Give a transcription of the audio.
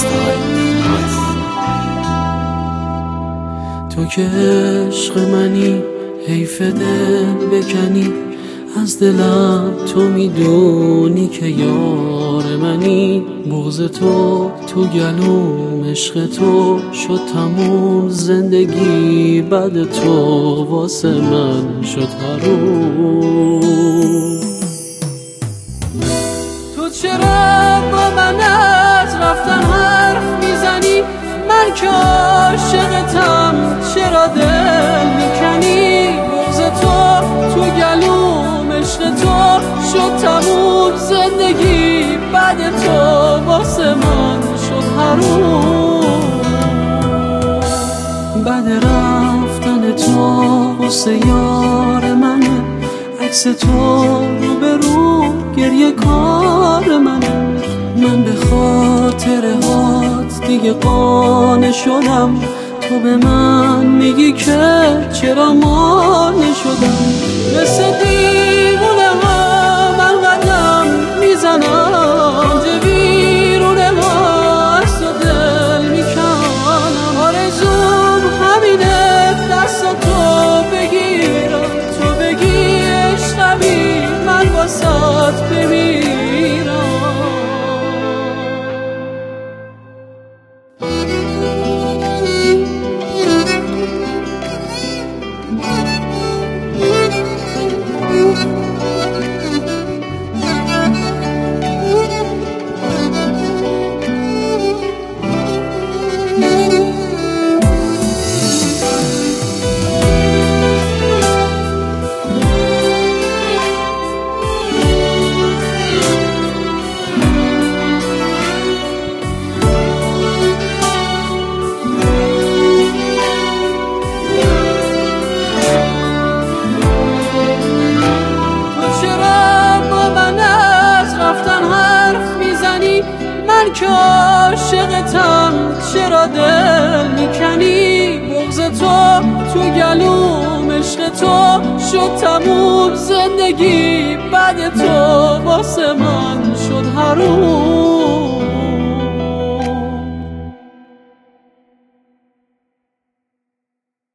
تو که عشق منی حیف دل بکنی، از دلم تو میدونی که یار منی. بغض تو گلوم عشق تو شد تموم، زندگی بعد تو واسه من شد حروم. تو چرا با من از رفتن حرف میزنی؟ من که عاشقتم چرا دل میکنی؟ بغض تو گلوم عشق تو شد تموم، زندگی بعد تو واسه من شد حروم. بعد رفتن تو واسه یار منه، عکس تو رو به رو گریه کار منه. من به خاطر هات دیگه قانع شدم، تو به من میگی که چرا مانع شدم. مثل دیوونه ها من قدم میزنم، به بیرونه ها از تو دل میکنم. آرزوم همینه دستاتو بگیرم، تو بگی عشقمی من واسات بمیرم. من که عاشقتم چرا دل میکنی؟ بغض تو گلوم عشق تو شد تموم، زندگی بعد تو واسه من